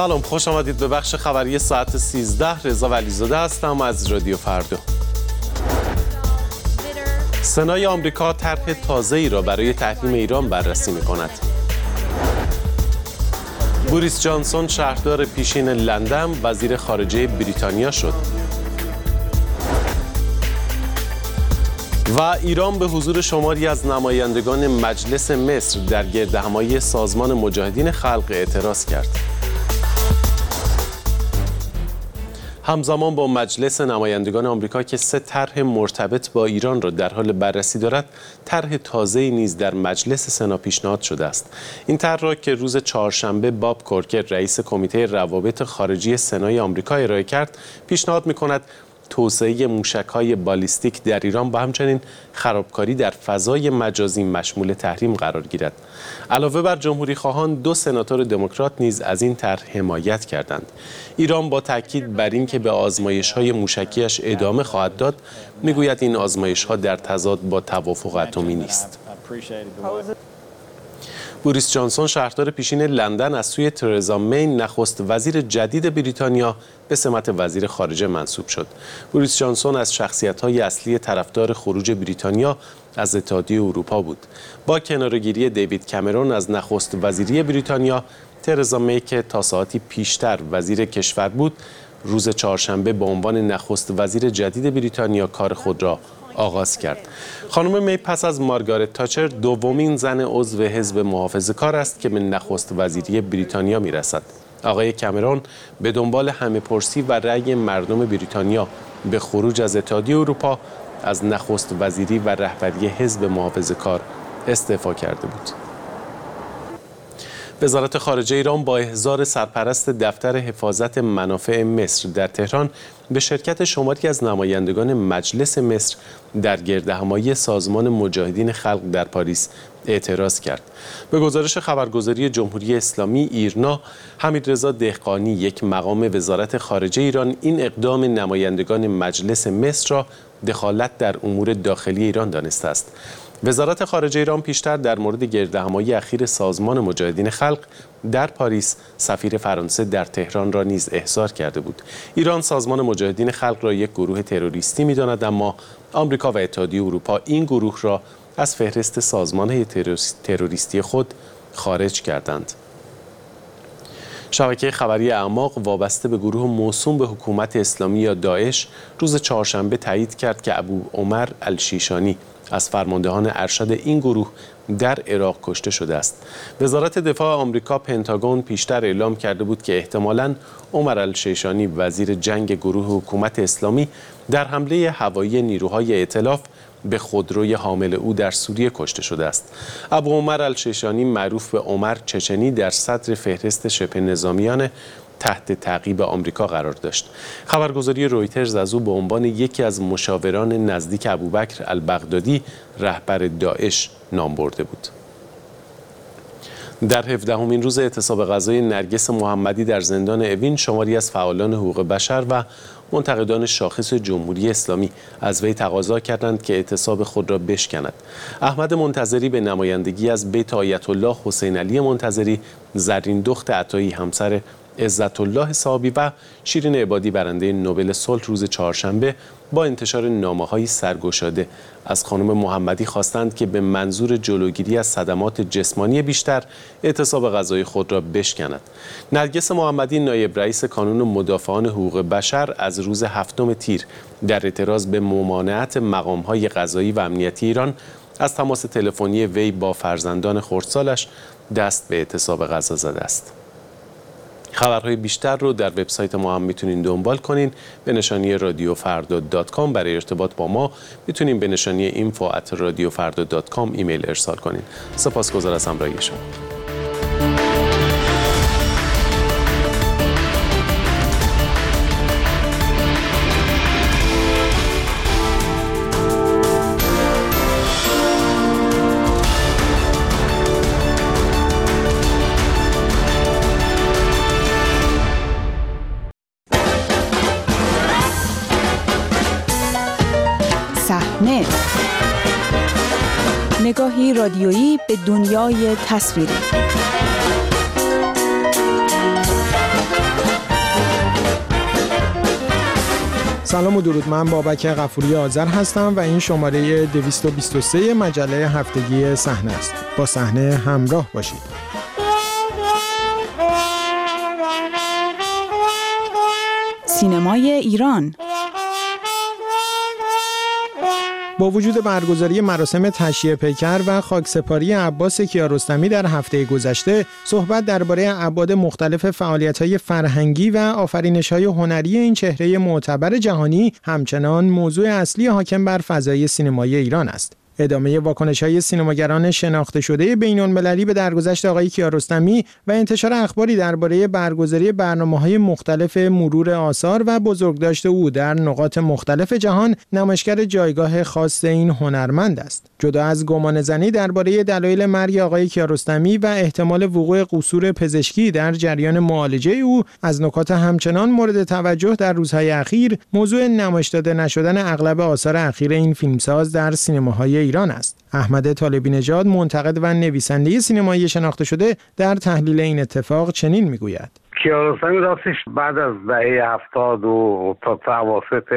سلام، خوش آمدید به بخش خبری ساعت 13. رضا ولیزاده هستم از رادیو فردا. سنای آمریکا طرح تازه‌ای را برای تحریم ایران بررسی می‌کند. بوریس جانسون شهردار پیشین لندن وزیر خارجه بریتانیا شد. و ایران به حضور شماری از نمایندگان مجلس مصر در گردهمایی سازمان مجاهدین خلق اعتراض کرد. همزمان با مجلس نمایندگان آمریکا که 3 طرح مرتبط با ایران را در حال بررسی دارد، طرح تازه‌ای نیز در مجلس سنا پیشنهاد شده است. این طرح را که روز چهارشنبه باب کورکر رئیس کمیته روابط خارجی سنای آمریکا ارائه کرد، پیشنهاد می‌کند توسعه موشک‌های بالیستیک در ایران و همچنین خرابکاری در فضای مجازی مشمول تحریم قرار گیرد. علاوه بر جمهوری‌خواهان، 2 سناتور دموکرات نیز از این طرح حمایت کردند. ایران با تاکید بر اینکه به آزمایش‌های موشکیش ادامه خواهد داد، می‌گوید این آزمایش‌ها در تضاد با توافق اتمی نیست. بوریس جانسون شهردار پیشین لندن از سوی ترزا می نخست وزیر جدید بریتانیا به سمت وزیر خارجه منصوب شد. بوریس جانسون از شخصیت‌های اصلی طرفدار خروج بریتانیا از اتحادیه اروپا بود. با کناره‌گیری دیوید کامرون از نخست وزیری بریتانیا، ترزا می که تا ساعتی پیشتر وزیر کشور بود، روز چهارشنبه به عنوان نخست وزیر جدید بریتانیا کار خود را آغاز کرد. خانم می پس از مارگارت تاچر دومین زن عضو حزب محافظه‌کار است که به نخست وزیری بریتانیا میرسد. آقای کامرون به دنبال همه‌پرسی و رأی مردم بریتانیا به خروج از اتحادیه اروپا از نخست وزیری و رهبری حزب محافظه‌کار استعفا کرده بود. وزارت خارجه ایران با احضار سرپرست دفتر حفاظت منافع مصر در تهران به شرکت شماری از نمایندگان مجلس مصر در گردهمایی سازمان مجاهدین خلق در پاریس اعتراض کرد. به گزارش خبرگزاری جمهوری اسلامی ایرنا، حمیدرضا دهقانی، یک مقام وزارت خارجه ایران، این اقدام نمایندگان مجلس مصر را دخالت در امور داخلی ایران دانسته است. وزارت خارجه ایران پیشتر در مورد گردهمایی اخیر سازمان مجاهدین خلق در پاریس سفیر فرانسه در تهران را نیز احضار کرده بود. ایران سازمان مجاهدین خلق را یک گروه تروریستی می‌داند، اما آمریکا و اتحادیه اروپا این گروه را از فهرست سازمان‌های تروریستی خود خارج کردند. شبکه خبری اعماق وابسته به گروه موسوم به حکومت اسلامی یا داعش روز چهارشنبه تایید کرد که ابو عمر الشیشانی از فرماندهان ارشد این گروه در عراق کشته شده است. وزارت دفاع آمریکا پنتاگون پیشتر اعلام کرده بود که احتمالاً عمر الشیشانی وزیر جنگ گروه حکومت اسلامی در حمله هوایی نیروهای ائتلاف به خودروی حامل او در سوریه کشته شده است. ابو عمر الشیشانی معروف به عمر چچنی در صدر فهرست شبه نظامیان تحت تعقیب آمریکا قرار داشت. خبرگزاری رویترز از او به عنوان یکی از مشاوران نزدیک ابوبکر البغدادی رهبر داعش نام برده بود. در 17مین روز اعتصاب غذای نرگس محمدی در زندان اوین، شماری از فعالان حقوق بشر و منتقدان شاخص جمهوری اسلامی از وی تقاضا کردند که اعتصاب خود را بشکند. احمد منتظری به نمایندگی از بیت آیت الله حسین علی منتظری، زرین دخت عطایی همسر عزت الله صحابی و شیرین عبادی برنده نوبل صلح روز چهارشنبه با انتشار نامه‌های سرگشاده از خانم محمدی خواستند که به منظور جلوگیری از صدمات جسمانی بیشتر اعتصاب غذای خود را بشکند. نرگس محمدی نایب رئیس کانون مدافعان حقوق بشر از روز 7 تیر در اعتراض به ممانعت مقام‌های قضایی و امنیتی ایران از تماس تلفنی وی با فرزندان خردسالش دست به اعتصاب غذا زده است. خبرهای بیشتر رو در وبسایت ما هم میتونین دنبال کنین به نشانی radiofrda.com. برای ارتباط با ما میتونین به نشانی info@radiofrda.com ایمیل ارسال کنین. سپاسگزار از همراهی شما. نگاهی رادیویی به دنیای تصویری. سلام و درود، من بابک غفوری آذر هستم و این شماره 223 مجله هفتگی صحنه است. با صحنه همراه باشید. سینمای ایران با وجود برگزاری مراسم تشییع پیکر و خاکسپاری عباس کیارستمی در هفته گذشته، صحبت درباره ابعاد مختلف فعالیت‌های فرهنگی و آفرینش‌های هنری این چهره معتبر جهانی همچنان موضوع اصلی حاکم بر فضای سینمای ایران است. ادامه واکنش‌های سینماگران شناخته شده بین‌المللی به درگذشت آقای کیارستمی و انتشار اخباری درباره برگزاری برنامه‌های مختلف مرور آثار و بزرگداشت او در نقاط مختلف جهان نمایشگر جایگاه خاص این هنرمند است. جدا از گمانه‌زنی درباره دلایل مرگ آقای کیارستمی و احتمال وقوع قصور پزشکی در جریان معالجه او، از نکات همچنان مورد توجه در روزهای اخیر موضوع نمایش داده نشدن اغلب آثار اخیر این فیلمساز در سینماهای ایران است. احمد طالبی نژاد، منتقد و نویسنده سینمایی شناخته شده، در تحلیل این اتفاق چنین میگوید: کیارستمی راستش بعد از دهه 70 و تا اواسط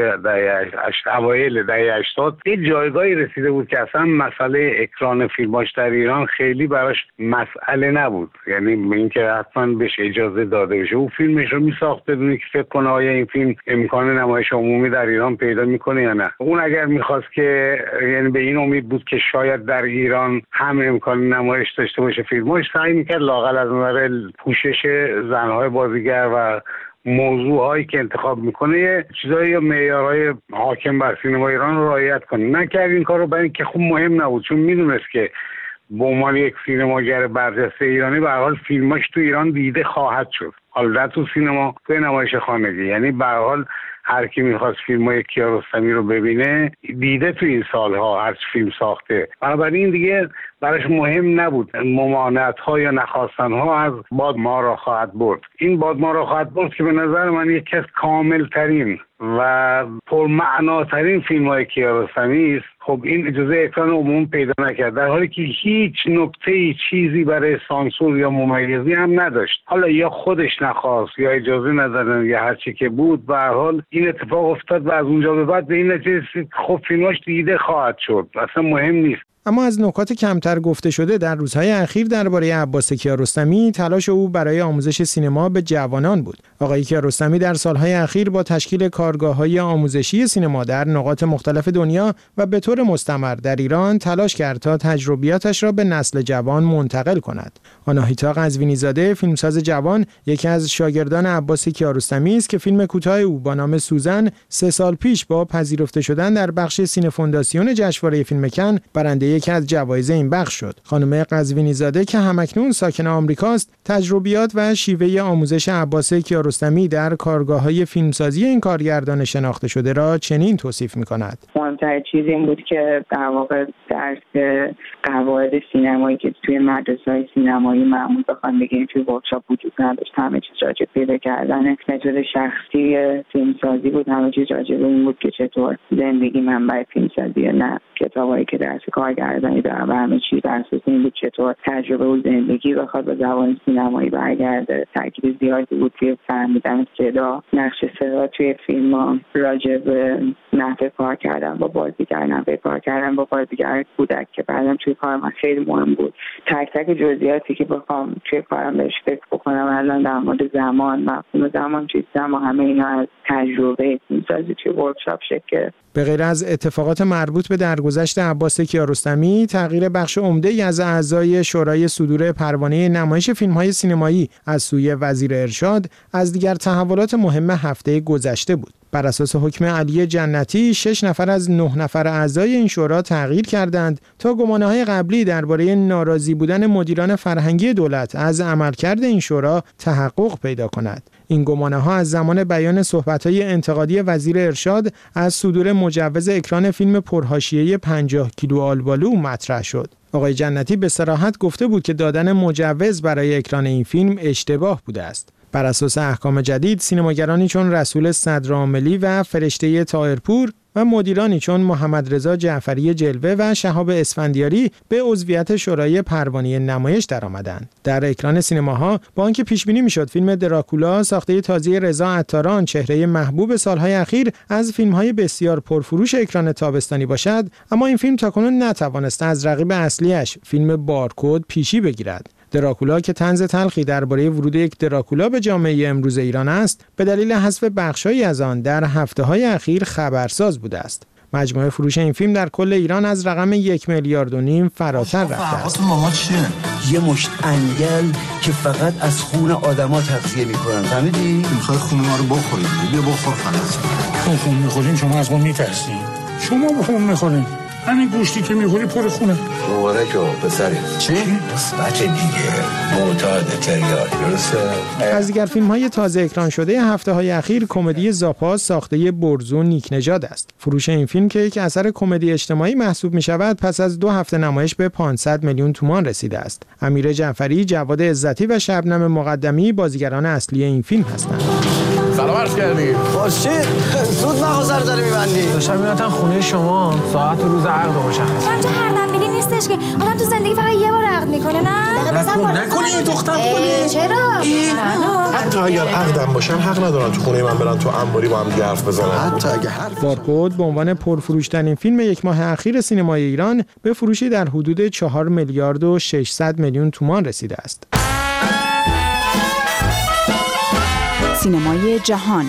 اوایل دهه 80 یه جایگاهی رسیده بود که اصلا مسئله اکران فیلماش در ایران خیلی براش مسئله نبود، یعنی اینکه حتما بهش اجازه داده بشه. او فیلمش رو میساخت بدون که فکر کنه آیا این فیلم امکان نمایش عمومی در ایران پیدا میکنه یا نه. اون اگر میخواست که، یعنی به این امید بود که شاید در ایران هم امکان نمایش داشته باشه فیلماش، سعی میکرد لااقل از نظر پوشش زنهای بازیگر و موضوعهایی که انتخاب میکنه چیزایی یا معیارهای حاکم بر سینما ایران رو رعایت کنه. نکرد این کارو، برای اینکه خوب مهم نبود، چون میدونست که به عنوان یک سینماگر برجسته ایرانی به هر حال فیلماش تو ایران دیده خواهد شد، حالا تو سینما، تو نمایش خانگی. یعنی به هر حال هر کی میخواست فیلمای کیارستمی رو ببینه دیده تو این سالها هر فیلم ساخته، بنابراین دیگه براش مهم نبود ممانعت‌ها یا نخواستن‌ها از باد ما را خواهد برد. این باد ما را خواهد برد که به نظر من یکی از کامل‌ترین و پرمعناترین فیلم‌های کیارستمی است. خب این اجازه اکران عموم پیدا نکرد، در حالی که هیچ نکته‌ای چیزی برای سانسور یا ممیزی هم نداشت. حالا یا خودش نخواست یا اجازه ندادن یا هر چی که بود، به هر حال این اتفاق افتاد و از اونجا به بعد به این نتیجه خب فیلماش دیده خواهد شد، اصلا مهم نیست. اما از نکات کمتر گفته شده در روزهای اخیر درباره عباس کیارستمی، تلاش او برای آموزش سینما به جوانان بود. آقای کیارستمی در سالهای اخیر با تشکیل کارگاه‌های آموزشی سینما در نقاط مختلف دنیا و به طور مستمر در ایران تلاش کرد تا تجربیاتش را به نسل جوان منتقل کند. آناهیتا قزوینی‌زاده، فیلمساز جوان، یکی از شاگردان عباس کیارستمی است که فیلم کوتاه او با نام سوزن 3 سال پیش با پذیرفته شدن در بخش سینه فونداسیون جشنواره فیلم کن برنده یکی از جوایز این بخش شد. خانم قزوینی‌زاده که همکنون ساکن آمریکاست، تجربیات و شیوه آموزش عباس کیارستمی در کارگاه‌های فیلمسازی این کارگردان شناخته شده را چنین توصیف می‌کند: مهمترین چیز این بود که در واقع درس قواعد سینمایی که توی مدرسه‌های سینمایی معمول بخوام بگیم توی ورکشاپ وجود نداشت. همه چیز راجع به پیدا کردن متد شخصی فیلمسازی بود، همه چیز راجع به این بود که چطور زندگی منبع فیلمسازی، نه کتابایی که درس کارگردانی دارن و همه چیز بر اساس این بود چطور تجربه و زندگی بخواد به زبان سینمایی برگرده. تاکید زیادی بود توی فهمیدن صدا، نقش صدا توی فیلم‌ها، راجع به نحوه کار کردن با بازیگر، نحوه کار کردن با بازیگر کودک که بعدم توی کار من خیلی مهم بود. تک تک جزئیاتی که بخوام توی کارم بهش فکر بکنم الان در مورد زمان، مفهوم زمان چیستم و همه اینا از تجربه فیلمسازی توی ورکشاپ شکل. به غیر از اتفاقات مربوط به درگذشت عباس کیارستمی، تغییر بخش عمده‌ای از اعضای شورای صدور پروانه نمایش فیلم‌های سینمایی از سوی وزیر ارشاد از دیگر تحولات مهم هفته گذشته بود. بر اساس حکم علی جنتی 6 نفر از 9 نفر اعضای این شورا تغییر کردند تا گمانه‌های قبلی درباره ناراضی بودن مدیران فرهنگی دولت از عملکرد این شورا تحقق پیدا کند. این گمانه‌ها از زمان بیان صحبت‌های انتقادی وزیر ارشاد از صدور مجوز اکران فیلم پرحاشیه‌ای 50 کیلو آلبالو مطرح شد. آقای جنتی به صراحت گفته بود که دادن مجوز برای اکران این فیلم اشتباه بوده است. بر اساس احکام جدید، سینماگرانی چون رسول صدرعاملی و فرشته طاهرپور و مدیرانی چون محمد رضا جعفری جلوه و شهاب اسفندیاری به عضویت شورای پروانه نمایش درآمدند. در اکران سینماها با آنکه پیش بینی میشد فیلم دراکولا ساخته تازه رضا عطاران چهره محبوب سالهای اخیر از فیلم‌های بسیار پرفروش اکران تابستانی باشد، اما این فیلم تاکنون نتوانسته از رقیب اصلیش فیلم بارکد پیشی بگیرد. دراکولا که طنز تلخی درباره ورود یک دراکولا به جامعه امروز ایران است، به دلیل حذف بخش‌هایی از آن در هفته‌های اخیر خبرساز بوده است. مجموع فروش این فیلم در کل ایران از رقم 1.5 میلیارد فراتر رفته است. ماما چیه؟ یه مشت انگل که فقط از خون آدما تغذیه میکنن، فهمیدی؟ میخوای خون ما رو بخورید، بیا بخور خلاص. خون میخورین شما از ما میترسین. شما خون میخورین. همین گوشتی که میخوری پر خونه. مبارکه پسری. چی؟ بچه دیگه معتاد تریاک، درسته؟ از دیگر فیلم‌های تازه اکران شده هفته‌های اخیر کمدی زاپاس ساخته برزو نیک نژاد است. فروش این فیلم که یک اثر کمدی اجتماعی محسوب می‌شود پس از 2 هفته نمایش به 500 میلیون تومان رسیده است. امیر جعفری، جواد عزتی و شبنم مقدمی بازیگران اصلی این فیلم هستند. سلام عرض کردیم. باشه زود مغازه رو داره می‌بندی. داشتم میرفتم خونه شما ساعت و روز عقد مشخص. من تو هر دنبیلی نیستش که آدم تو زندگی فقط یه بار عقد میکنه. نه نکنی دختر خونه. چرا؟ حتی اگر عقدم باشن حق ندارن تو خونه من برن تو انباری با هم حرف بزنن. حتی اگه حرف بارکد به عنوان پرفروش‌ترین فیلم یک ماه اخیر سینمای ایران به فروشی در حدود 4 میلیارد و 600 میلیون تومان رسیده است. سینمای جهان.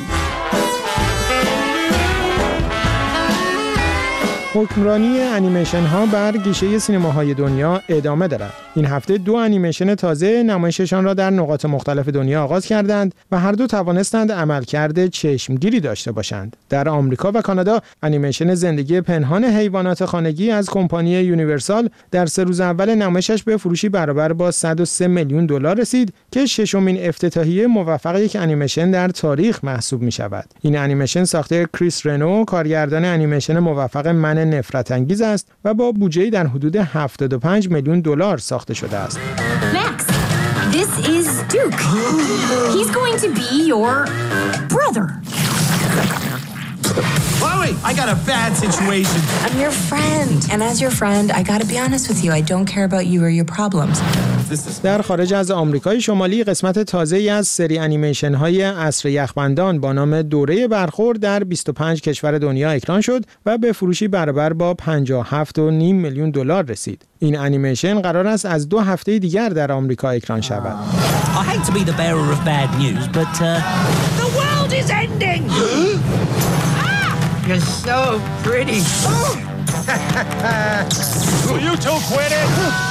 حکمرانی انیمیشن ها بر گیشه سینماهای دنیا ادامه دارد. این هفته 2 انیمیشن تازه نمایششان را در نقاط مختلف دنیا آغاز کردند و هر دو توانستند عملکرد چشمگیری داشته باشند. در آمریکا و کانادا انیمیشن زندگی پنهان حیوانات خانگی از کمپانی یونیورسال در 3 روز اول نمایشش به فروشی برابر با 103 میلیون دلار رسید که 6مین افتتاحیه موفق یک انیمیشن در تاریخ محسوب می شود. این انیمیشن ساخته کریس رنو، کارگردان انیمیشن موفق من نفرت انگیز است و با بودجه‌ای در حدود 75 میلیون دلار ساخته شده است. Max, this is Duke. He's going to be your brother. Chloe, I got a bad situation. I'm your friend. And as your friend, I gotta be honest with you. I don't care about you or your problems. در خارج از آمریکای شمالی قسمت تازه‌ای از سری انیمیشن‌های عصر یخبندان با نام دوره برخورد در 25 کشور دنیا اکران شد و به فروشی برابر با 57.5 میلیون دلار رسید. این انیمیشن قرار است از 2 هفته دیگر در آمریکا اکران شود. I hate to be the bearer of bad news, but the world is ending. You're so pretty. Will you two quit it?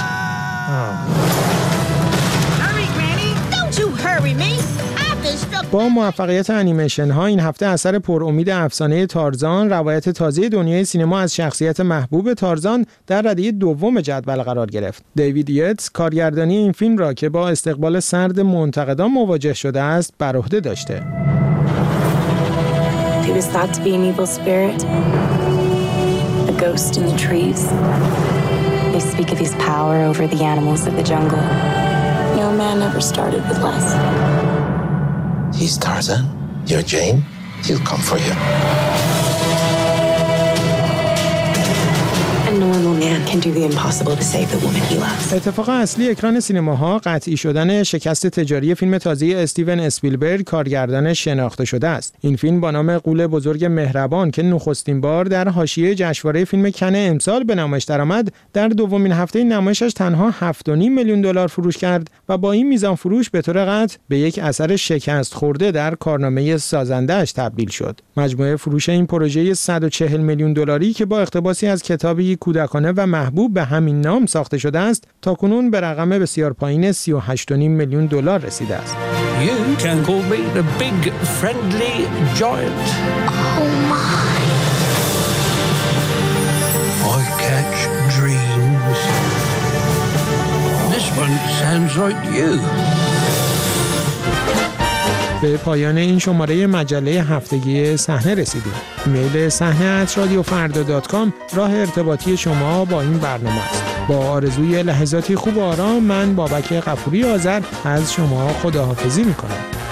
Hurry, Granny! Don't you hurry me! با موفقیت انیمیشن ها این هفته اثر پرامید افسانه تارزان، روایت تازه دنیای سینما از شخصیت محبوب تارزان در رده دوم جدول قرار گرفت. دیوید یتس کارگردانی این فیلم را که با استقبال سرد منتقدان مواجه شده است بر عهده داشته. He was thought to be an evil spirit, a ghost in the trees. They speak of his power over the animals of the jungle. No man ever started with less. He's Tarzan. You're Jane. He'll come for you. A normal man can do the impossible to save the woman he loves. اتفاق اصلی اکران سینماها قطعی شدن شکست تجاری فیلم تازه استیون اسپیلبرگ کارگردان شناخته شده است. این فیلم با نام غول بزرگ مهربان که نخستین بار در حاشیه جشنواره فیلم کن امسال به نمایش درآمد، در دومین هفته نمایشش تنها 7.5 میلیون دلار فروش کرد و با این میزان فروش به طور قطع به یک اثر شکست خورده در کارنامه سازنده‌اش تبدیل شد. مجموع فروش این پروژه 140 میلیون دلاری که با اقتباسی از کتابی کودکانه و محبوب به همین نام ساخته شده است، تاکنون به رقم بسیار پایین 38.5 میلیون دلار رسیده است. You can call me the big friendly giant. Oh my. I catch dreams. This one sounds like you. به پایان این شماره مجله هفتگی صحنه رسیدیم. ایمیل صحنه@radiofarda.com راه ارتباطی شما با این برنامه است. با آرزوی لحظاتی خوب و آرام من بابک غفوری آذر از شما خداحافظی می‌کنم.